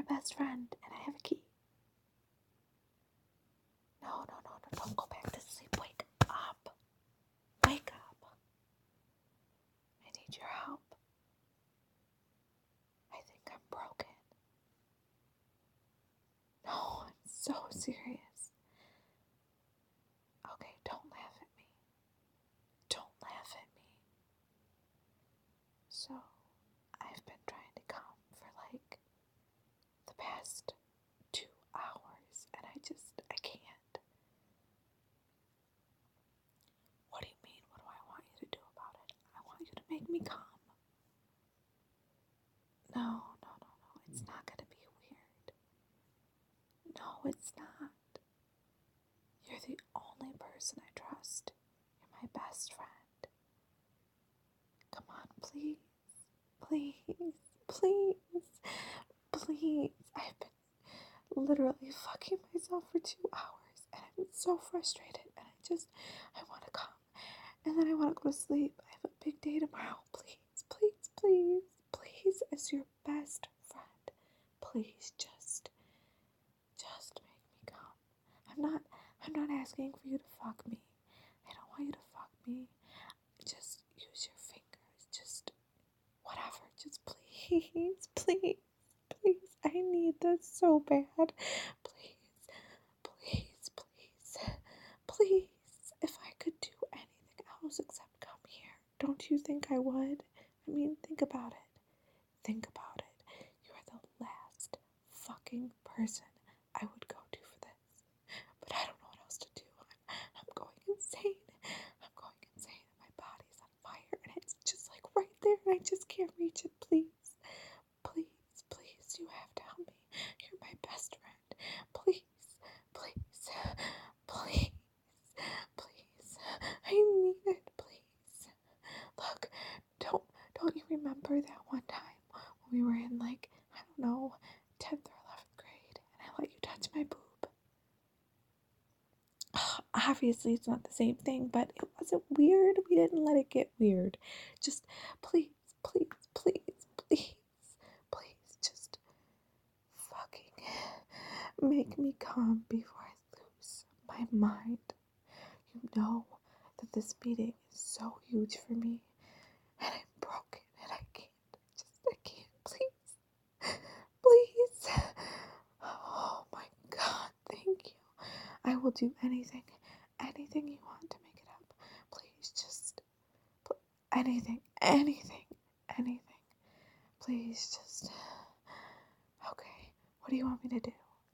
best friend and I have a key. No, don't go back to sleep. Wake up. Wake up. I need your help. I think I'm broken. No, I'm so serious. Okay, don't laugh at me. Don't laugh at me. So, I've been trying to come for like the past 2 hours and I can't. What do you mean? What do I want you to do about it? I want you to make me come. No. It's not going to be weird. No, it's not. You're the only person I trust. You're my best friend. Come on, please. I've been literally fucking myself for 2 hours and I'm so frustrated and I want to come and then I want to go to sleep. I have a big day tomorrow. Please, as your best friend, please just make me come. I'm not asking for you to fuck me. I don't want you to fuck me. Just use your fingers. Just whatever. Just please. I need this so bad. Please. If I could do anything else except come here, don't you think I would? I mean, think about it. You are the last fucking person I would go to for this. But I don't know what else to do. I'm going insane. My body's on fire and it's just like right there and I just can't reach it. Please, you have to help me. You're my best friend. Please. I need it, please. Look, don't you remember that one time when we were in like, I don't know, 10th or 11th grade and I let you touch my boob? Obviously it's not the same thing, but it wasn't weird. We didn't let it get weird. Just please, just fucking make me calm before I lose my mind. You know that this meeting is so huge for me and I'm broken and I can't, please. Oh my God, thank you. I will do anything you want to make it up. Please just, anything. Please just, okay, what do you want me to do?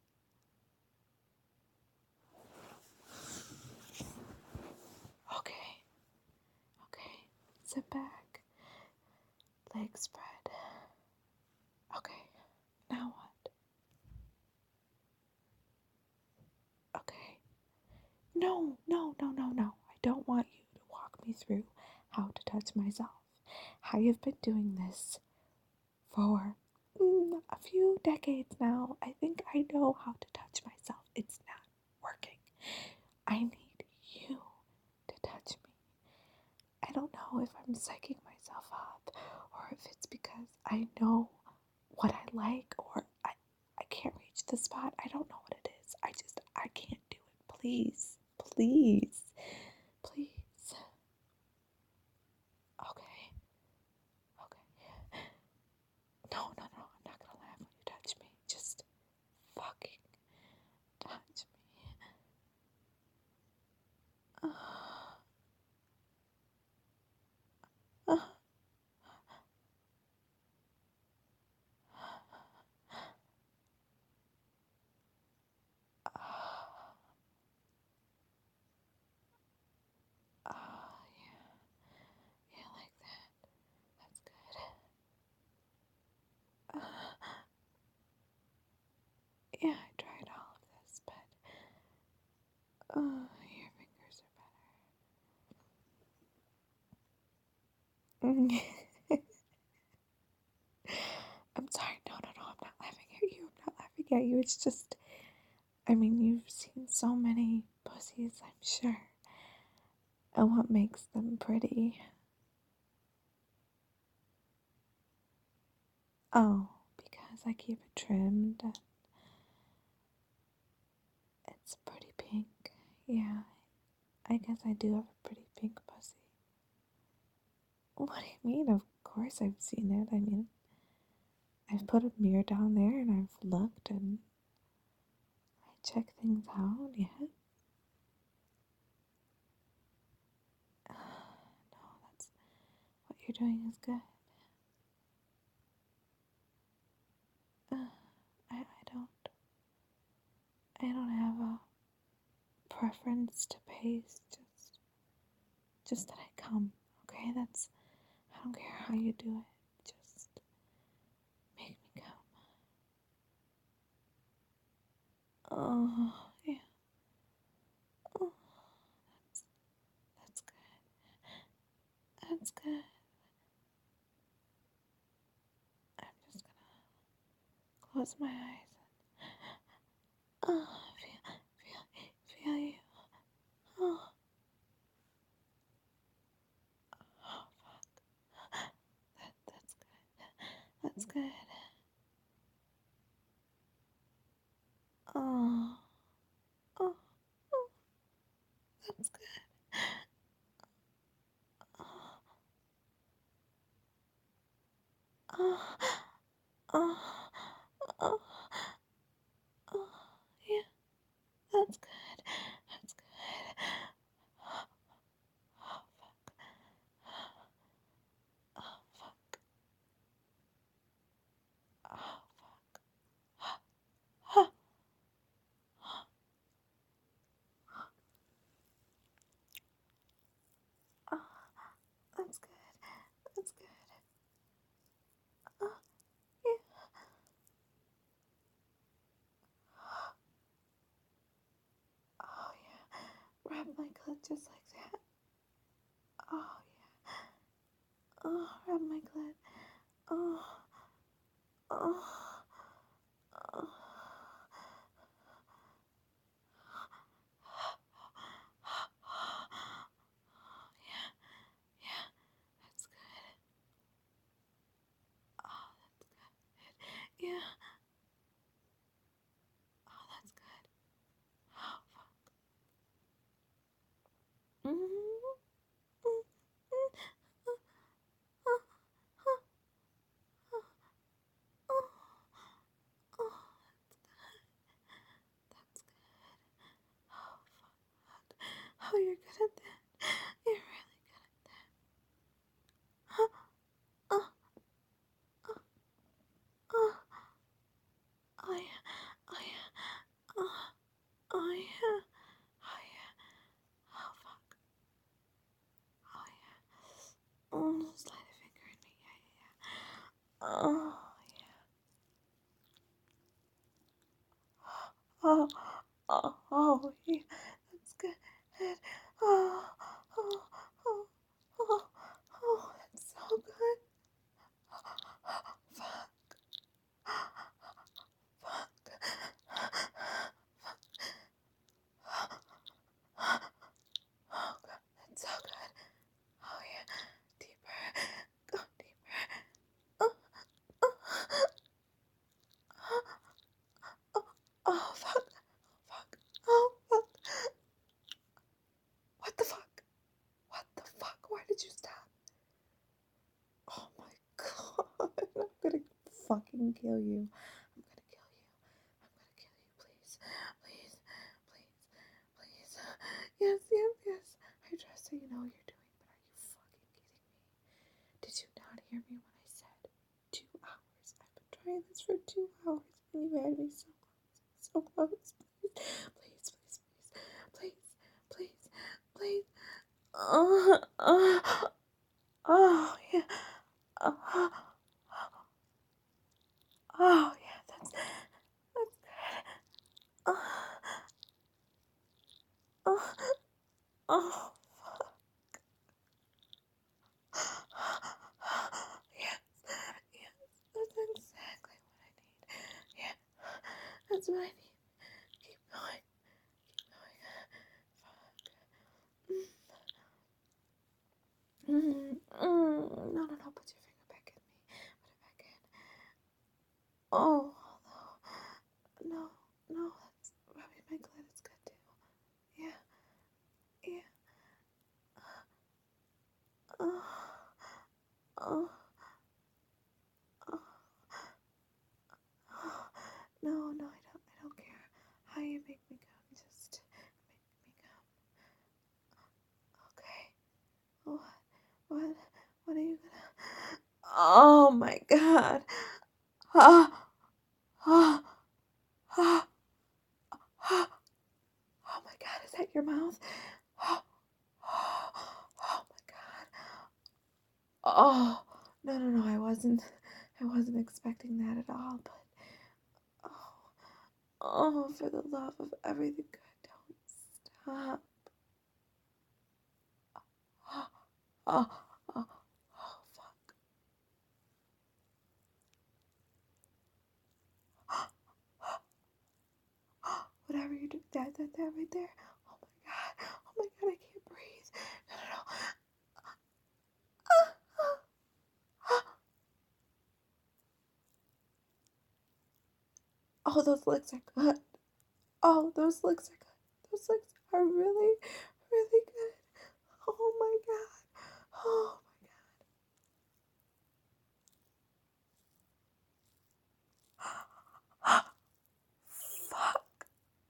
Okay, sit back, legs spread. Okay, now what? Okay, no, I don't want you to walk me through how to touch myself. I have been doing this for a few decades now. I think I know how to touch myself. It's not working. I need you to touch me. I don't know if I'm psyching myself up or if it's because I know what I like or I can't reach the spot. I don't know what it is. I can't do it. Please. Okay. No, I'm not gonna laugh when you touch me. Just fucking touch me. Yeah, like that. That's good. Yeah, I tried all of this, but your fingers are better. I'm sorry. No, I'm not laughing at you. It's just, I mean, you've seen so many pussies, I'm sure. And what makes them pretty? Oh, because I keep it trimmed and it's pretty pink. Yeah, I guess I do have a pretty pink pussy. What do you mean? Of course I've seen it. I mean, I've put a mirror down there and I've looked and I check things out, yeah. No, that's what you're doing is good. I don't have a preference to pace, just that I come, okay? I don't care how you do it, just make me come. Oh, yeah. Oh, that's good. That's good. I'm just gonna close my eyes. Oh, feel you. Oh, oh, fuck. That's good. That's good. Oh, oh, oh, that's good. Oh, oh, oh, oh, oh, yeah, that's good. That's good. Oh, fuck. Oh, fuck. Oh, fuck. Oh, oh, that's good. That's good. Oh, yeah. Oh, yeah. Wrap my clit just like that. Oh, yeah. Oh, wrap my clit. Oh, oh, oh. Yeah, yeah, that's good. Oh, that's good. Yeah. Oh, that's good. Oh, fuck. Mm-hmm. That's good. Oh, fuck. Oh, you're good at that. You're really good at that. Oh, oh, oh, oh, oh, yeah. Oh, yeah. Oh, oh, yeah. Oh, yeah. Oh, fuck. Oh, yeah. Oh, slide a finger in me. Yeah, yeah, yeah. Oh, oh, oh, oh, yeah. That's good. Oh, oh, oh, oh, oh, that's so good. Fuck, oh, God, that's so good. Oh, yeah. Deeper. Go deeper. Oh, oh, oh, oh, fuck. Fuck. Oh, fuck. What the fuck? What the fuck? Why did you stop? Oh my god. I'm gonna fucking kill you. I'm gonna kill you. I'm gonna kill you. Please. Please. Please. Please. Yes, yes, yes. I trust that you know what you're doing, but are you fucking kidding me? Did you not hear me when I said 2 hours? I've been trying this for 2 hours and you had me so close. So close. Please. Please, please, please. Please, please, please. Oh, yeah. Oh, oh, yeah, that's good. Oh, oh, oh, yes, yes, that's exactly what I need. Yeah, that's what I need. Keep going, keep going. No, no, no, put your finger back in me. Put it back in. Oh, no, no, that's rubbing my clit is good too. Yeah, yeah. Oh, oh, oh, oh. No, no, I don't care how you make me come. Just make me come. Okay. What, what are you gonna? Oh my God. Ah, ah, ah, ah. Oh my God, is that your mouth? Oh, oh, oh my God. Oh, no, no, no, I wasn't expecting that at all, but, oh, oh, for the love of everything good, don't stop. Oh, oh, oh, oh, fuck. Whatever you do, that right there. Oh my God, I can't breathe. No, no, no. Oh, those licks are good. Oh, those licks are good. Those licks are really, really good. Oh my God. Oh my God. Fuck.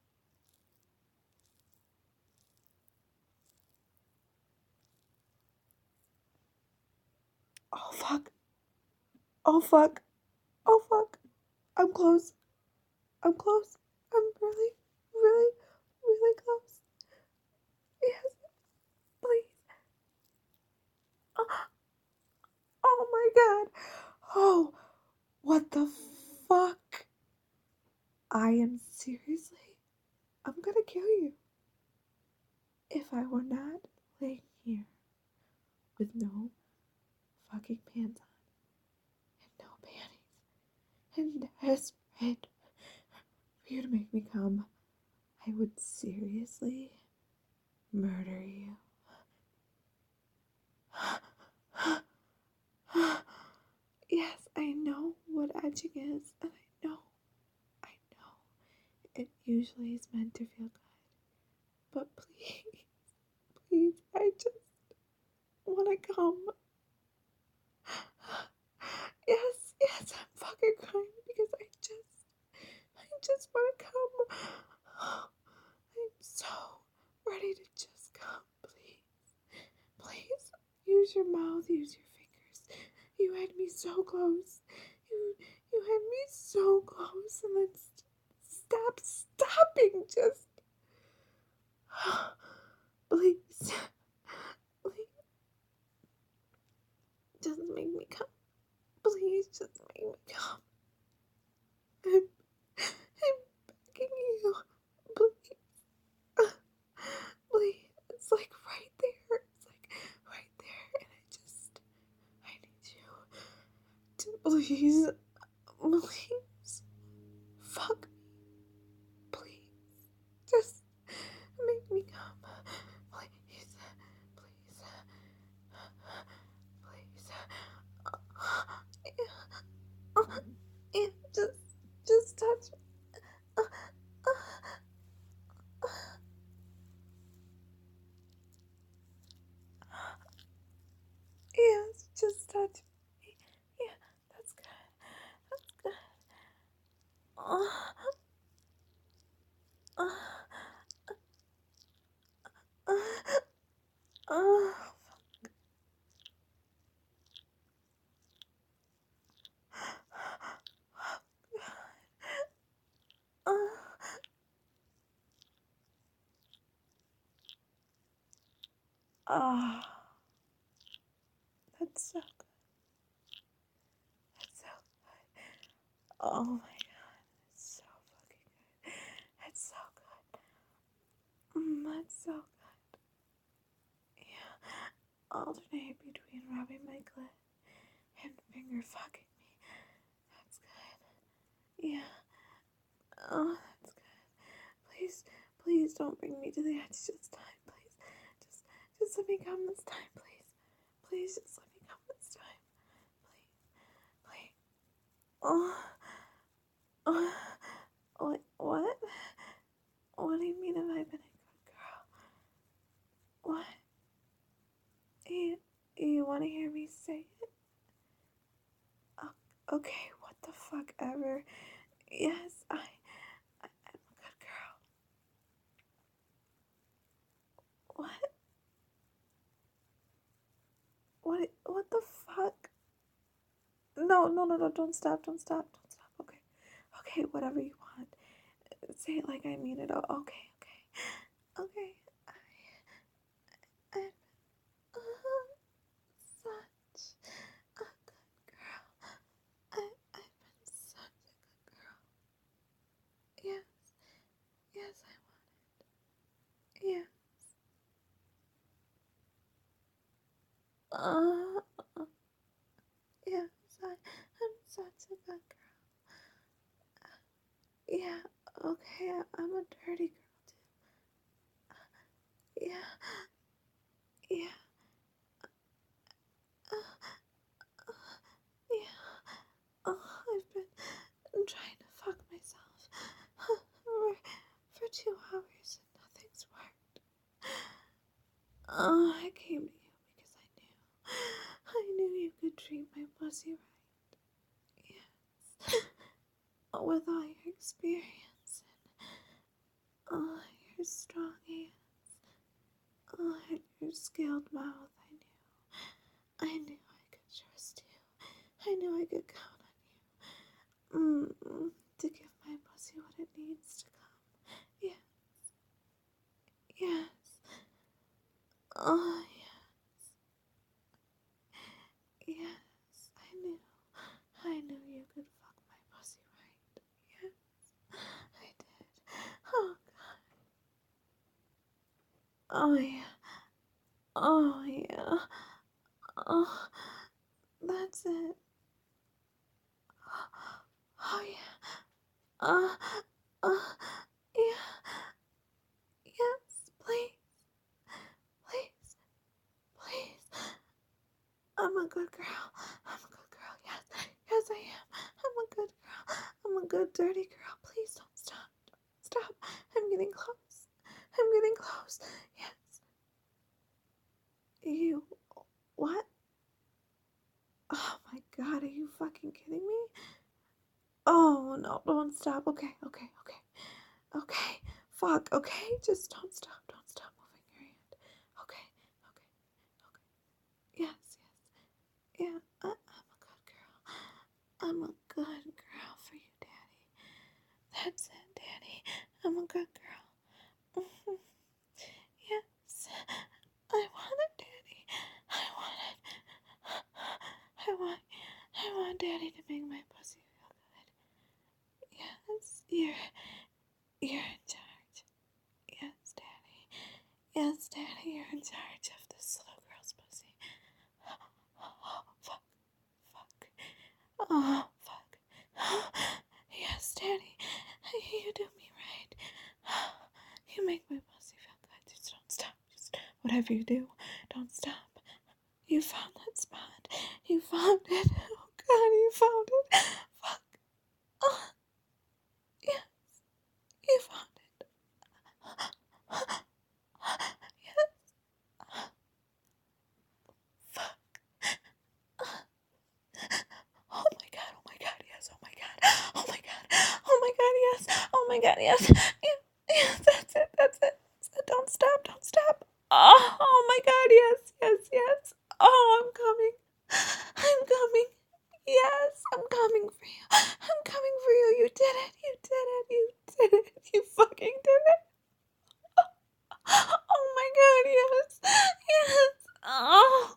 Oh fuck. Oh fuck. Oh fuck. I'm close. I'm close. I'm really, really, really close. Yes, please. Oh, oh my God. Oh, what the fuck? I am seriously. I'm gonna kill you. If I were not laying here with no fucking pants on and no panties and desperate for you to make me come, I would seriously murder you. Yes, I know what edging is, and I know, it usually is meant to feel good. But please, please, I just wanna come. Yes, yes, I'm fucking crying because I just wanna come. I'm so ready to just come, please. Please, use your mouth, use your fingers. You had me so close. You, you had me so close, and then stop stopping. Just, please, please, just make me come. Please, just make me come. I'm begging you. Please, please. It's like right there. It's like right there, and I need you to please, please, fuck me, please. Just make me come. Please, please, please. Yeah, just touch me. Yes, just touch me. Yeah, that's good. That's good. Uh, uh, uh, uh, uh, uh, that's so good. That's so good. Oh my God, it's so fucking good. It's so good. That's so good. Yeah. Alternate between rubbing my clit and finger fucking me. That's good. Yeah. Oh, that's good. Please, please don't bring me to the edge this time. Please. Just let me come this time, please. Please just let me come this time. Please. Please. Oh. What? What do you mean have I been a good girl? What? You want to hear me say it? Okay, what the fuck ever. Yes, I'm a good girl. What? What the fuck? No, don't stop. Okay. Okay, whatever you want. Say it like I mean it. Oh, okay. Okay. I'm such a good girl. I've been such a good girl. Yes, yes, yeah. Yes, I'm such a good girl. Yeah, okay, I'm a dirty girl too. Yeah. Yeah. I've been trying to fuck myself for 2 hours and nothing's worked. I came to you because I knew you could treat my pussy right. Yes. With all your experience and all your strong hands, all your skilled mouth, I knew I could trust you. I knew I could count on you. To give my pussy what it needs to come. Yes. Yes. Oh, yes. I knew you could fuck my pussy right. Yes, I did. Oh, oh yeah. Oh, yeah. Oh, that's it. Oh, yeah. Uh, uh, yeah. Yes, please, please. I'm a good girl. Yes, yes, I am. I'm a good girl. I'm a good dirty girl. Please don't stop. Don't stop. I'm getting close. Yes. You. What? Oh my god, are you fucking kidding me? Oh no, don't stop. Okay. Fuck, okay? Just don't stop. Don't stop moving your hand. Okay. Yes. Yeah, I'm a good girl. I'm a good girl for you, Daddy. That's it, Daddy. I'm a good girl. Yes. I want it, Daddy. I want it. I want Daddy to make my pussy feel good. Yes, you're in charge. Yes, Daddy. Yes, Daddy, you're in charge of this little girl's pussy. Oh, fuck. Oh, fuck. Yes, Daddy, you do me right. You make my pussy feel good. Just don't stop. Just whatever you do, don't stop. You found that spot. You found it. Oh God, you found it. Fuck. Oh, yes, you found it. Yes. Fuck. Oh my God, yes. Oh my God, yes. Oh my God, yes. Yes, that's it. Don't stop. Oh my God, yes. Oh, I'm coming. Yes, I'm coming for you. You did it. You fucking did it. Oh my God, yes. Oh.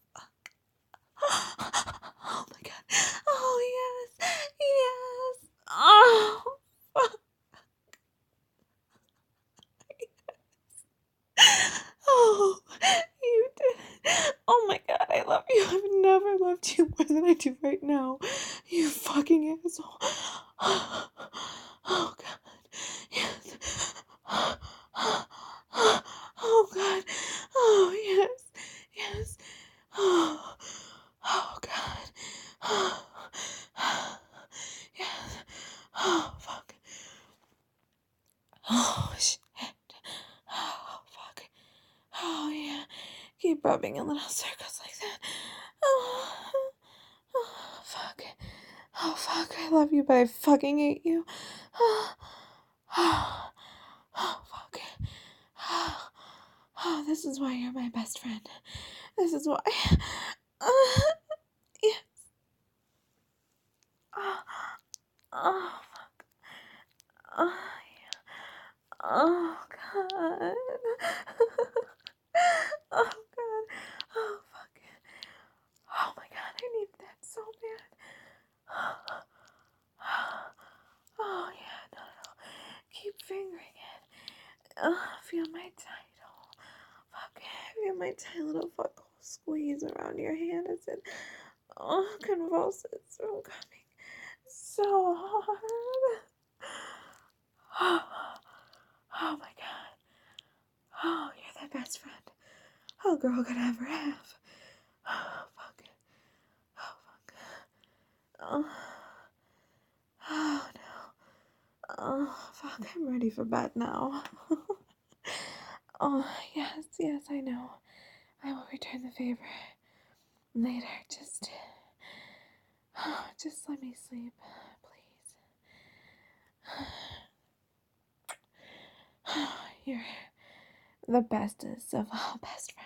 Oh my God. Oh yes. Oh. Oh, you did it. Oh my God, I love you. I've never loved you more than I do right now. You fucking asshole. Oh, fuck. Oh, shit. Oh, fuck. Oh, yeah. Keep rubbing in little circles like that. Oh, oh, fuck. Oh, fuck. I love you, but I fucking hate you. Oh, oh, oh fuck. Oh, oh, this is why you're my best friend. This is why. Yeah. Oh, oh, fuck. Oh, yeah. Oh, God. Oh, God. Oh, fuck. Oh, my God. I need that so bad. Oh, yeah. No, no, no. Keep fingering it. Oh, feel my tight. Oh, fuck. Feel my tight little fuck hole squeeze around your hand as it convulses from coming so hard. Oh, oh my God. Oh, you're the best friend a girl could ever have. Oh, fuck. Oh, fuck. Oh, oh no. Oh, fuck. I'm ready for bed now. Oh, yes, yes, I know. I will return the favor later. Just let me sleep, please. You're the bestest of all best friends.